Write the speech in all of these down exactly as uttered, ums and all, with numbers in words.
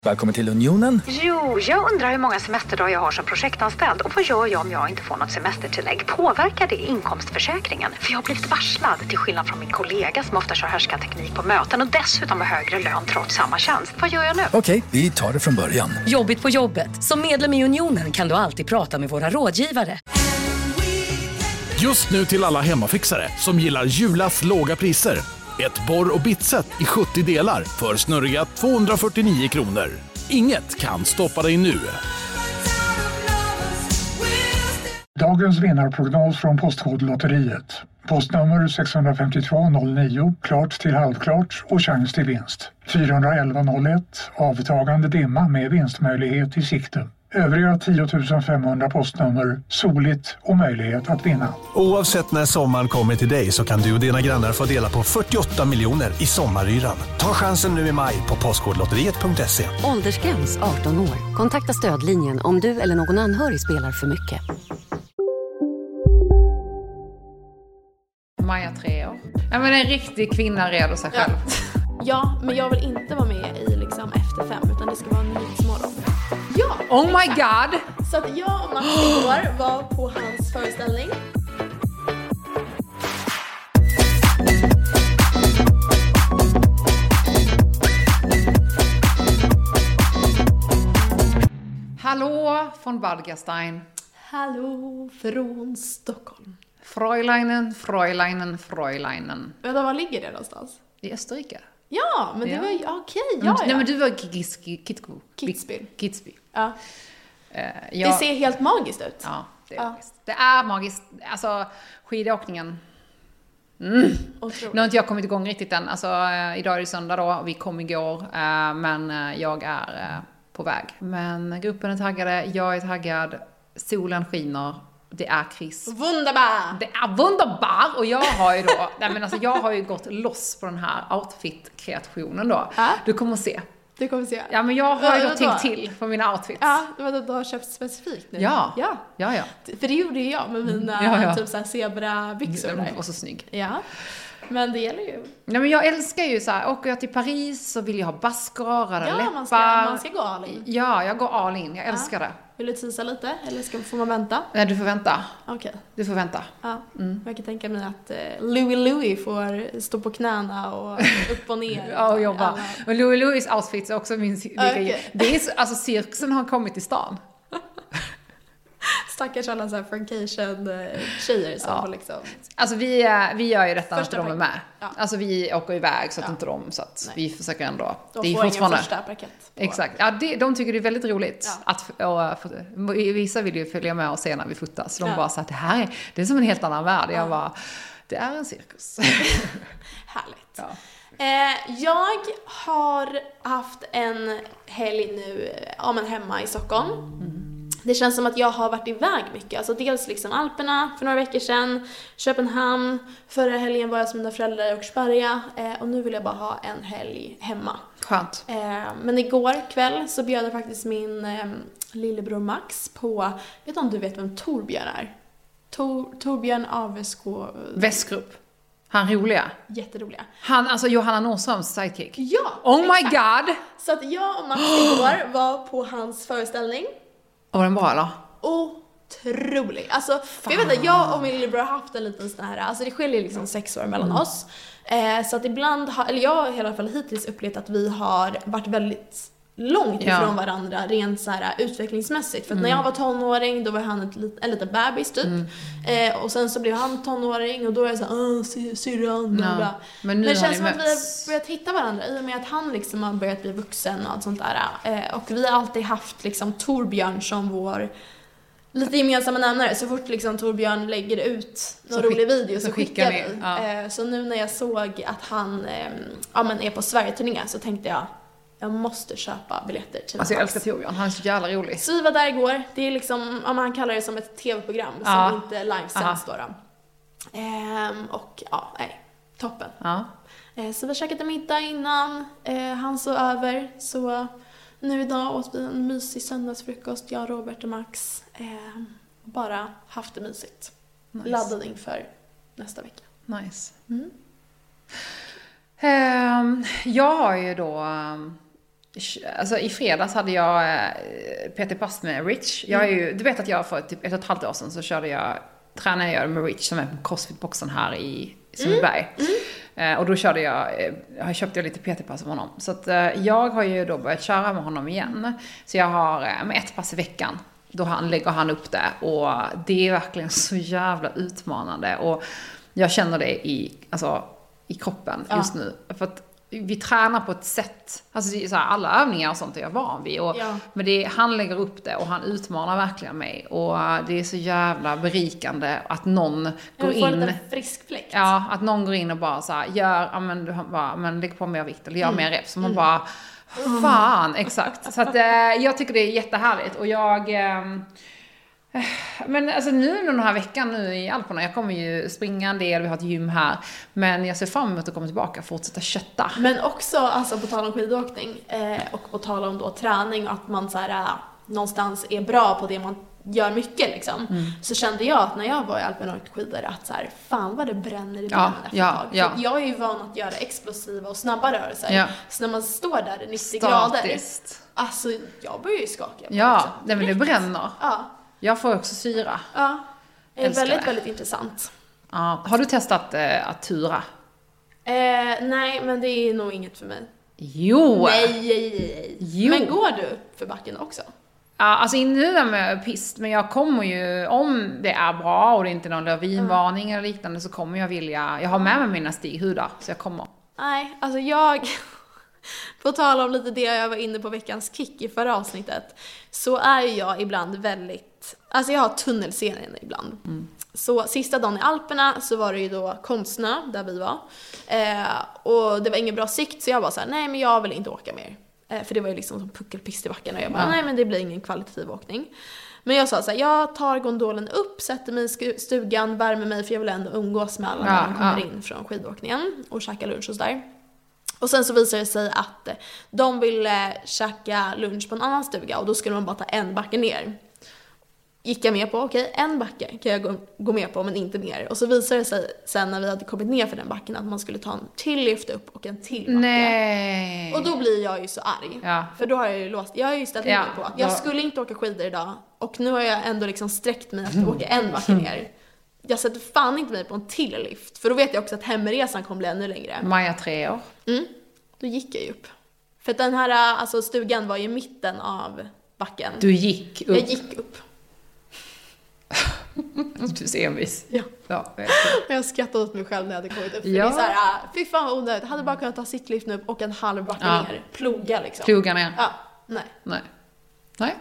Välkommen till Unionen. Jo, jag undrar hur många semesterdagar jag har som projektanställd. Och vad gör jag om jag inte får något semestertillägg? Påverkar det inkomstförsäkringen? För jag har blivit varslad, till skillnad från min kollega som ofta kör härskarteknik på möten och dessutom har högre lön trots samma tjänst. Vad gör jag nu? Okej, vi tar det från början. Jobbigt på jobbet. Som medlem i Unionen kan du alltid prata med våra rådgivare. Just nu till alla hemmafixare som gillar Julas låga priser. Ett borr- och bitset i sjuttio delar för snurriga tvåhundrafyrtionio kronor. Inget kan stoppa dig nu. Dagens vinnarprognos från Postkodlotteriet. Postnummer sex fem två noll nio, klart till halvklart och chans till vinst. fyra elva noll ett, avtagande dimma med vinstmöjlighet i sikte. Övriga tio tusen femhundra postnummer, soligt och möjlighet att vinna. Oavsett när sommaren kommer till dig så kan du och dina grannar få dela på fyrtioåtta miljoner i sommaryran. Ta chansen nu i maj på postkodlotteriet punkt se. Åldersgräns arton år. Kontakta stödlinjen om du eller någon anhörig spelar för mycket. Maja, tre år. Ja, men en riktig kvinna redo sig själv. Ja. Ja, men jag vill inte vara med i liksom efter fem, utan det ska vara en nyhetsmorgon. Ja! Oh my god! Så att jag och Max igår var på hans föreställning. Hallå från Badgastein. Hallå från Stockholm. Fräuleinen, Fräuleinen, Fräuleinen. Vänta, var ligger det någonstans? I Österrike. Ja, men det ja. var ju okej. Okay, ja, ja. Nej, men du var i Kitzbühel. Kitzbühel. Kitzbühel. Ja. Uh, jag... Det ser helt magiskt ut. Ja, det är ja. magiskt. Det är magiskt. Alltså, skidåkningen. Mm. Nu har inte jag kommit igång riktigt än. Alltså, uh, idag är det söndag då och vi kom igår. Uh, men uh, jag är uh, på väg. Men gruppen är taggade, jag är taggad. Solen skiner. Det är Chris. Wunderbar! Det är wunderbar! Och jag har ju då, nej men alltså jag har ju gått loss på den här outfit-kreationen då. Ja. Du kommer att se. Du kommer att se. Ja, men jag har ju då, då tänkt till på mina outfits. Ja, det var då du har köpt specifikt nu. Ja. Ja. Ja, ja. För det gjorde ju jag med mina ja, ja. typ såhär zebra-byxor där. Och så snygg. Ja. Men det gäller ju. Nej, men jag älskar ju så här, åker jag till Paris så vill jag ha baskrar, röda ja, läppar. Man ska, man ska gå all in. Ja, jag går all in. Jag älskar ja. det. Vill du tisa lite? Eller ska, får man vänta? Nej, du får vänta. Okej. Okay. Du får vänta. Ja. Mm. Jag kan tänka mig att eh, Louis Louis får stå på knäna och upp och ner. Ja, och jobba. Alla. Och Louis Louis outfits är också min... Okay. Det är så, alltså cirkusen har kommit till stan. Stackars alla så här Frankation-tjejer som ja. får liksom... Alltså vi, vi gör ju detta första när de är med. Ja. Alltså vi åker iväg så att ja. inte de, så att Nej. vi försöker ändå. De det är får ingen första parkett. Exakt. Ja, det, de tycker det är väldigt roligt. Ja. Att, och, och, vissa vill ju följa med och se när vi fotas. Så de ja. bara så att det här är, det är som en helt annan värld. Ja. Jag bara, det är en cirkus. Härligt. Ja. Eh, jag har haft en helg nu ja, men hemma i Stockholm. Mm. Det känns som att jag har varit iväg mycket. Alltså dels liksom Alperna för några veckor sedan, Köpenhamn, förra helgen var jag hos mina föräldrar i Åkersberga eh, och nu vill jag bara ha en helg hemma. Skönt. Eh, men igår kväll så bjöd jag faktiskt min eh, lillebror Max på, vet du om du vet vem Torbjörn är? Tor, Torbjörn Avesko. Västgrupp. Han roliga. Jätteroliga. Han, alltså Johanna Nordströms sidekick. Ja. Oh my god! Så att jag och Max igår var på hans föreställning. Var den bra eller? Otrolig. Alltså, jag vet inte, jag och min lillebror har haft en liten sån här, alltså det skiljer liksom sex år mellan mm. oss. Eh, så att ibland har, eller jag har i alla fall hittills upplevt att vi har varit väldigt långt ifrån ja. varandra rent så här utvecklingsmässigt. För att mm. när jag var tonåring då var han ett, en liten bebis typ. Mm. Eh, och sen så blev han tonåring och då är jag så här, åh, sy- syrran. Ja. Men nu Men det har känns som möts. att vi har börjat hitta varandra i och med att han liksom har börjat bli vuxen och allt sånt där. Eh, och vi har alltid haft liksom Torbjörn som vår lite gemensamma nämnare. Så fort liksom Torbjörn lägger ut någon rolig video så, så skickar vi. Ja. Eh, så nu när jag såg att han eh, ja, men är på Sverige-turné så tänkte jag jag måste köpa biljetter till Alltså jag älskar Torbjörn, han är så jävla rolig. Så vi var där igår. Det är liksom, ja, han kallar det som ett tv-program ja. som inte livesänds då. då. Ehm, och ja, nej, toppen. Ja. Ehm, så vi käkade middag innan, ehm, han så över. Så nu idag åt vi en mysig söndagsfrukost, jag, Robert och Max. Ehm, bara haft det mysigt. Nice. Laddad inför nästa vecka. Nice. Mm. Um, jag har ju då um, Alltså i fredags hade jag eh, P T-pass med Rich. Jag är ju, du vet att jag för typ ett och ett halvt år sedan så körde jag, tränade jag med Rich som är på CrossFit-boxen här i Sundbyberg. Mm. Mm. Eh, och då körde jag, eh, jag köpte jag lite P T-pass av honom. Så att, eh, jag har ju då börjat köra med honom igen. Så jag har eh, med ett pass i veckan. Då han, lägger han upp det. Och det är verkligen så jävla utmanande. Och jag känner det i, alltså, i kroppen just ja. nu. För att vi tränar på ett sätt, alltså så här, alla övningar och sånt är jag van vid. Och, ja. Men det, han lägger upp det och han utmanar verkligen mig. Och det är så jävla berikande att någon går in. Lite frisk fläkt. Ja, att någon går in och bara så här, gör, ja men du bara, men lägg på mer vikt eller gör mm. mer reps. Så man mm. bara, fan, exakt. Så att eh, jag tycker det är jättehärligt. Och jag... Eh, Men alltså nu den här veckan nu i Alperna, jag kommer ju springa en del, vi har ett gym här, men jag ser fram emot att komma tillbaka och fortsätta kötta. Men också, alltså på tal om skidåkning eh, och på tal om då träning, att man så här, äh, någonstans är bra på det man gör mycket liksom. Mm. Så kände jag att när jag var i Alperna och åkte skidor att så här, fan vad det bränner i benen ja, efter ja, ett tag. ja. För jag är ju van att göra explosiva och snabba rörelser. Ja. Så när man står där i nittio Statiskt. grader, alltså jag börjar ju skaka. Ja, liksom. det, men det bränner. Ja. Jag får också syra. Ja, det är Älskar väldigt, det. väldigt intressant. Ja. Har du testat eh, att tura? Eh, nej, men det är nog inget för mig. Jo! Nej, nej, nej. Jo. Men går du för backen också? Ja, alltså nu är jag med pist, men jag kommer ju, om det är bra och det är inte någon lavinvarning mm. eller liknande, så kommer jag vilja, jag har med mig mina stighudar, så jag kommer. Nej, alltså jag... På tal om lite det jag var inne på veckans kick i förra avsnittet, så är jag ibland väldigt, alltså jag har tunnelseende ibland. Mm. Så sista dagen i Alperna så var det ju då Konstsnö där vi var. Eh, och det var ingen bra sikt, så jag var så här: nej men jag vill inte åka mer. Eh, för det var ju liksom som puckelpist i backen och jag bara, ja. nej men det blir ingen kvalitativ åkning. Men jag sa så här: jag tar gondolen upp, sätter mig i stugan, värmer mig, för jag vill ändå umgås med alla ja, när de kommer ja. in från skidåkningen och käka lunch hos där. Och sen så visade det sig att de ville käka lunch på en annan stuga, och då skulle man bara ta en backe ner. Gick jag med på, okej, okay, en backe kan jag gå, gå med på, men inte mer. Och så visade det sig sen när vi hade kommit ner för den backen att man skulle ta en till lyft upp och en till backe. Nej. Och då blir jag ju så arg. Ja. För då har jag ju låst, jag har ju ställt ja, mig på att jag då... skulle inte åka skidor idag. Och nu har jag ändå liksom sträckt mig att åka en backe ner. Jag sätter fan inte mig på en till lyft. För då vet jag också att hemresan kommer bli ännu längre. Maja tre år. Mm. Då gick jag ju upp. För att den här alltså, stugan var ju i mitten av backen. Du gick upp? Jag gick upp. Du ser envis. Ja. ja jag, jag skrattade åt mig själv när jag hade kommit upp. För ja. det är så här, fy fan vad onödigt. Jag hade bara kunnat ta sittliften upp och en halv backe ja. ner. Ploga liksom. Ploga ner. Ja, nej. Nej. Nej.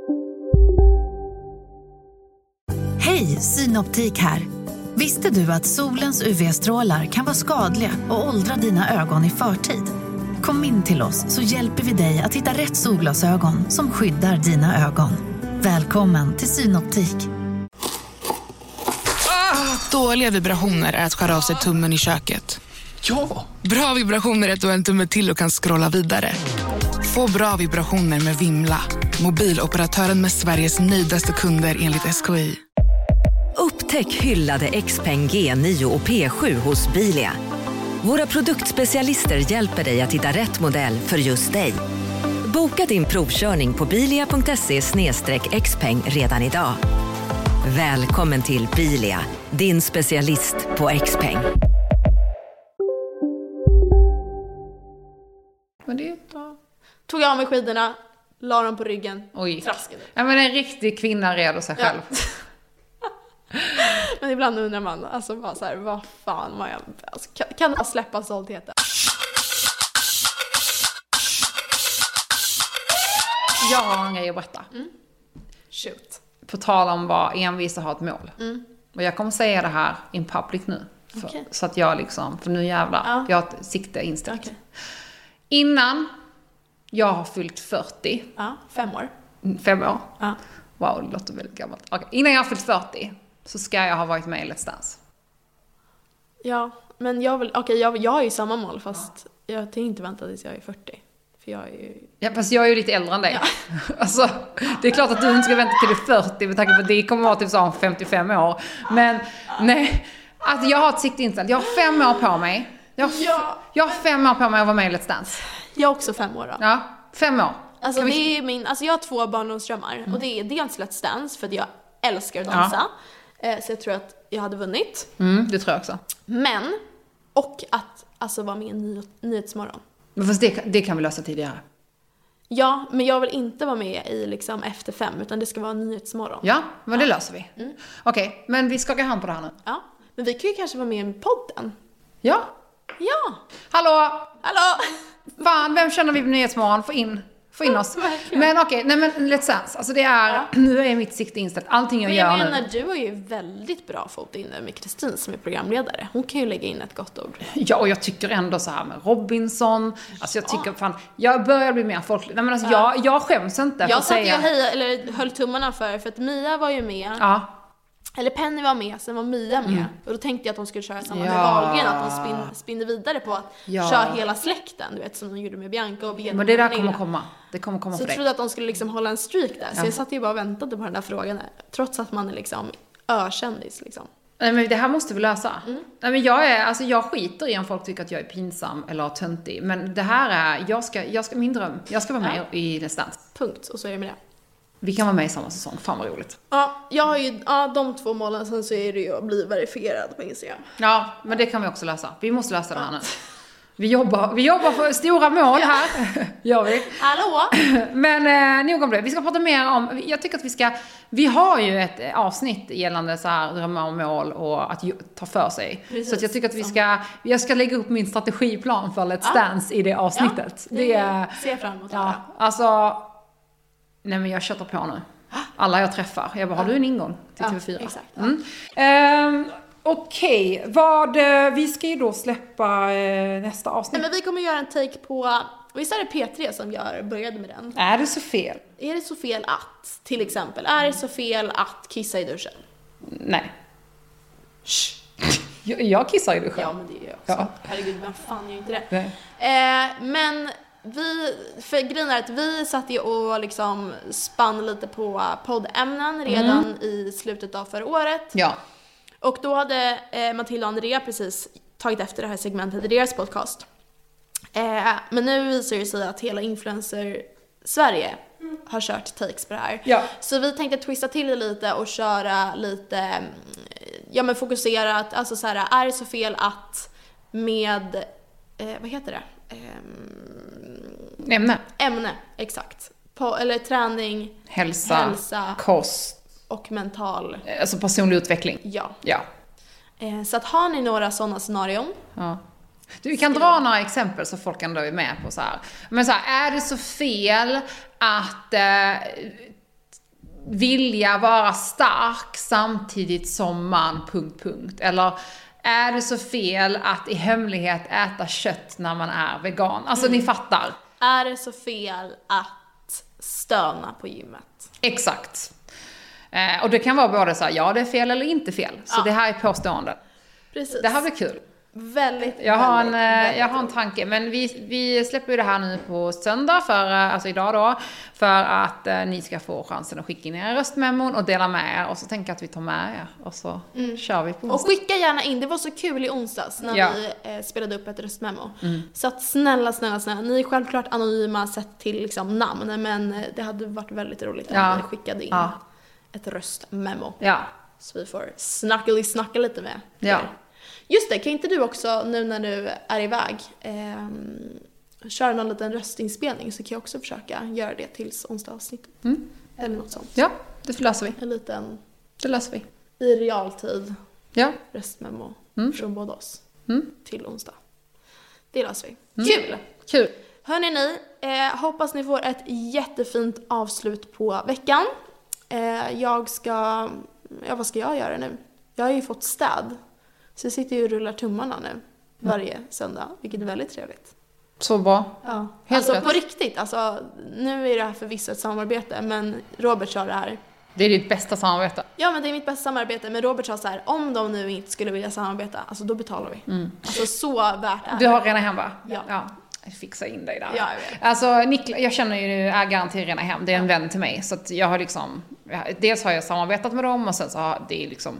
Hej, Synoptik här. Visste du att solens U V-strålar kan vara skadliga och åldra dina ögon i förtid? Kom in till oss så hjälper vi dig att hitta rätt solglasögon som skyddar dina ögon. Välkommen till Synoptik. Ah, dåliga vibrationer är att skära av sig tummen i köket. Ja! Bra vibrationer är att du har en tumme till och kan scrolla vidare. Få bra vibrationer med Vimla. Mobiloperatören med Sveriges nöjdaste kunder enligt S K I. Upptäck hyllade Xpeng G nio och P sju hos Bilia. Våra produktspecialister hjälper dig att hitta rätt modell för just dig. Boka din provkörning på bilia punkt se slash xpeng redan idag. Välkommen till Bilia, din specialist på Xpeng. Men det då... Tog jag av mig skidorna, la dem på ryggen, Oj. traskade. Ja, men en riktig kvinna redo sig själv. Ja. Men ibland undrar man, alltså bara så här, vad fan man jag, alltså, kan, kan man släppa stoltheten? Jag har en grej att berätta. Mm. Shoot. På tal om vad envisa har ett mål. Mm. Och jag kommer säga det här in public nu. För, okay. Så att jag liksom, för nu jävlar, ja. jag har ett sikte inställt. Okay. Innan jag har fyllt fyrtio. Ja, fem år. Fem år? Ja. Wow, det låter väldigt gammalt. Okay. Innan jag har fyllt fyrtio så ska jag ha varit med i Let's Dance. Ja, men jag vill, okej, okay, jag, jag har ju samma mål, fast jag tänkte inte vänta tills jag är fyrtio. För jag är ju... Ja, fast jag är ju lite äldre än dig. Ja. Alltså, det är klart att du inte ska vänta till du är fyrtio med tanke på att det kommer vara typ så om femtiofem år. Men nej, alltså jag har ett sikte inställt. Jag har fem år på mig. Jag har, f- ja. jag har fem år på mig att vara med i Let's Dance. Jag har också fem år då. Ja. Fem år. Alltså, vi... det är min, alltså jag har två barndomsdrömmar. Mm. Och det är dels Let's Dance, för att jag älskar att dansa. Ja. Eh, så jag tror att jag hade vunnit. Mm, det tror jag också. Men, och att alltså vara med i ny, Nyhetsmorgon. Men fast det, det kan vi lösa tidigare. Ja, men jag vill inte vara med i liksom efter fem, utan det ska vara Nyhetsmorgon. Ja, men det ja. löser vi. Mm. Okej, okay, men vi skakar hand på det här nu. Ja, men vi kan ju kanske vara med i podden. Ja. Ja. Hallå! Hallå! Fan, vem känner vi på Nyhetsmorgon? Få in, få in oss. Verkligen. Men okej, okay, nej men Let's Dance. Alltså det är, ja. nu är mitt sikte inställt. Allting jag, men jag gör menar, nu. Du har ju väldigt bra fot inne med Kristin som är programledare. Hon kan ju lägga in ett gott ord. Ja, och jag tycker ändå så här med Robinson. Alltså jag tycker fan, jag börjar bli mer folklig. Nej men alltså ja. jag, jag skäms inte för jag att säga. Jag satt ju heja, eller höll tummarna för, för att Mia var ju med. Ja. Eller Penny var med, sen var Mia med. Mm. Och då tänkte jag att de skulle köra samma ja. med Wahlgren, att de spin, spinner vidare på att ja. köra hela släkten, du vet, som de gjorde med Bianca och Benjamin. Men det där kommer komma. Det kommer komma så för dig. Så jag trodde att de skulle liksom hålla en streak där. Så ja. jag satt ju bara och väntade på den där frågan. Trots att man är liksom ökändis liksom. Nej men det här måste vi lösa. Mm. Nej men jag är, alltså jag skiter i om folk tycker att jag är pinsam eller töntig. Men det här är, jag ska, jag ska, min dröm. Jag ska vara med ja. i Let's Dance. Punkt, och så är det med det. Vi kan vara med i samma säsong, fan vad roligt. Ja, jag har ju, ja, de två målen, sen så är det ju att bli verifierad på Instagram. Ja, men det kan vi också lösa. Vi måste lösa det här nu. Vi jobbar, vi jobbar för stora mål här, gör vi. Hallå! Men eh, nog om det. Vi ska prata mer om, jag tycker att vi ska, vi har ju ett avsnitt gällande så här drömmar och mål och att ta för sig. Precis. Så att jag tycker att vi ska, jag ska lägga upp min strategiplan för Let's Dance ja. i det avsnittet. Ja, det, det ser jag fram emot. Ja, alltså, nej men jag köttar på nu. Alla jag träffar, jag bara, har du en ingång till T V fyra? Ja, exakt. Mm. Um, Okej, okay. vad, vi ska ju då släppa eh, nästa avsnitt. Nej, men vi kommer göra en take på, visst är det P tre som gör, började med den? Är det så fel? Är det så fel att, till exempel, är det så fel att kissa i duschen? Nej. Shh. Jag, jag kissar i duschen. Ja, men det gör jag också. Ja. Herregud, vem fan gör inte det? Nej. Eh, men vi, för grejen är att vi satt ju och liksom spann lite på poddämnen redan mm. i slutet av förra året. Ja. Och då hade eh, Matilda och Andrea precis tagit efter det här segmentet i deras podcast. Eh, men nu visar det sig att hela influencer Sverige mm. har kört takes på det här. Ja. Så vi tänkte twista till det lite och köra lite, ja men fokuserat, alltså så här, är det så fel att med, eh, vad heter det? Eh, ämne. Ämne, exakt. På, eller träning, hälsa, hälsa, kost. Och mental. Alltså personlig utveckling. Ja. Ja. Eh, så att har ni några sådana scenarion. Ja. Du, vi kan dra några exempel så folk ändå är med på så här. Men så här, är det så fel att eh, vilja vara stark samtidigt som man punkt, punkt. Eller är det så fel att i hemlighet äta kött när man är vegan? Alltså mm. ni fattar. Är det så fel att stöna på gymmet? Exakt. Eh, och det kan vara både så här, ja det är fel eller inte fel. Så ja. det här är påstående. Precis. Det här blir kul. Väldigt, jag har väldigt, en, väldigt jag har en tanke, men vi, vi släpper ju det här nu på söndag, för, alltså idag då, för att eh, ni ska få chansen att skicka in era röstmemon och dela med er, och så tänker jag att vi tar med er och så mm. kör vi på onsdag. Och skicka gärna in, det var så kul i onsdags när ja. vi eh, spelade upp ett röstmemo. Mm. Så att snälla, snälla, snälla, ni är självklart anonyma sett till liksom namn, men det hade varit väldigt roligt om ja. ni skickade in ja. ett röstmemo. Ja. Så vi får snackeli snacka lite med ja. er. Just det, kan inte du också, nu när du är iväg, eh, köra någon liten röstinspelning, så kan jag också försöka göra det tills onsdag avsnitt. Mm. Eller något sånt. Ja, det löser vi. En liten... Det löser vi. I realtid. Ja. Röstmemo mm. från båda oss. Mm. Till onsdag. Det löser vi. Mm. Kul! Kul! Hörrni ni, eh, hoppas ni får ett jättefint avslut på veckan. Eh, jag ska... Ja, vad ska jag göra nu? Jag har ju fått städ. Så jag sitter ju och rullar tummarna nu varje mm. söndag, vilket är väldigt trevligt. Så bra. Ja. Helt alltså rätt. På riktigt, alltså, nu är det här förvisso ett samarbete, men Robert sa det här. Det är ditt bästa samarbete. Ja, men det är mitt bästa samarbete, men Robert sa så här, om de nu inte skulle vilja samarbeta, alltså då betalar vi. Mm. Alltså så värt är det. Du har Rena Hem, va? Ja. ja. Fixa in dig där. Ja, jag vet. Alltså Niklas, jag känner ju ägaren till Rena Hem, det är en vän till mig, så att jag har liksom, dels har jag samarbetat med dem och sen så har det liksom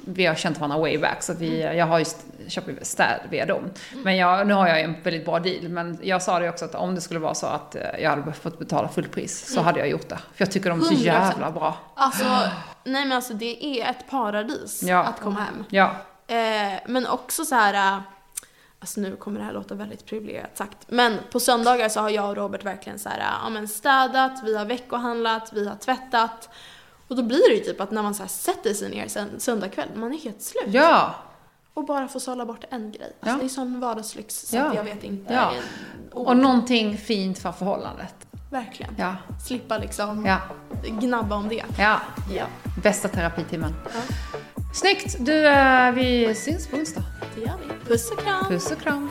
vi har känt varandra way back, så att vi, jag har ju köpt städ via dem. Men jag, nu har jag en väldigt bra deal, men jag sa det också att om det skulle vara så att jag hade fått betala fullpris, så mm. hade jag gjort det. För jag tycker de är så jävla bra. Alltså, nej men alltså det är ett paradis ja. att komma hem. Ja. Eh, men också så här, alltså nu kommer det här låta väldigt privilegierat sagt, men på söndagar så har jag och Robert verkligen så här, ja men städat, vi har veckohandlat, vi har tvättat. Och då blir det ju typ att när man så här sätter sig ner sen söndag kväll, man är helt slut. Ja. Och bara får sålla bort en grej. Alltså ja. det är sån vardagslyx så ja. att jag vet inte. Ja. Och någonting fint för förhållandet. Verkligen. Ja. Slippa liksom ja. gnabba om det. Ja. ja. Bästa terapitimmen. Ja. Snyggt. Du, vi syns på onsdag. Det gör vi. Puss och kram. Puss och kram.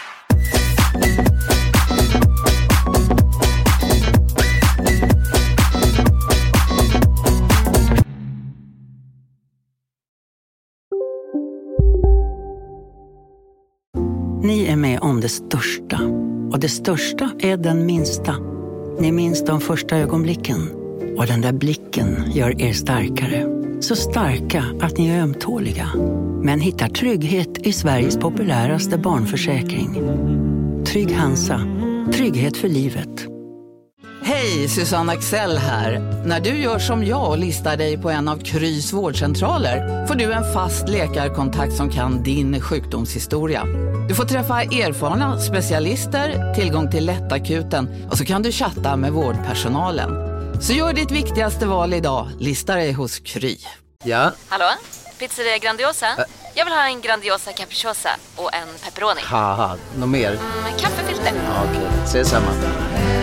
Ni är med om det största. Och det största är den minsta. Ni minns de första ögonblicken. Och den där blicken gör er starkare. Så starka att ni är ömtåliga. Men hittar trygghet i Sveriges populäraste barnförsäkring. Trygg Hansa. Trygghet för livet. Hej, Susanne Axel här. När du gör som jag och listar dig på en av Krys vårdcentraler får du en fast läkarkontakt som kan din sjukdomshistoria. Du får träffa erfarna specialister, tillgång till lättakuten och så kan du chatta med vårdpersonalen. Så gör ditt viktigaste val idag, lista dig hos Kry. Ja? Hallå? Pizzeria Grandiosa? Ä- Jag vill ha en Grandiosa capriciosa och en pepperoni. Haha, något mer? Mm, kaffefilter. Ja, okej, okay. Ses samma.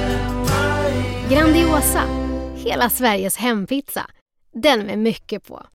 Grandiosa, hela Sveriges hempizza. Den med mycket på.